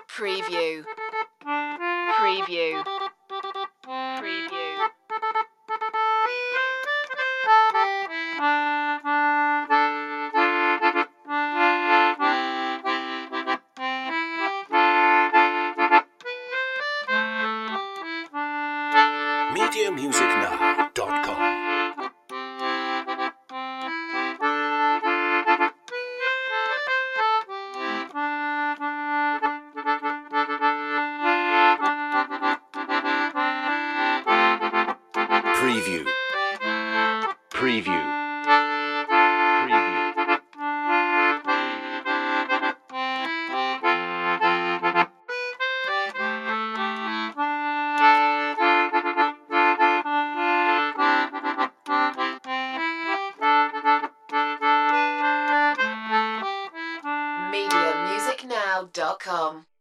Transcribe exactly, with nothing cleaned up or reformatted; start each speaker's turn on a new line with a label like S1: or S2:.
S1: Preview. Preview. Preview.
S2: media music now dot com. Preview. Preview. Preview.
S1: media music now dot com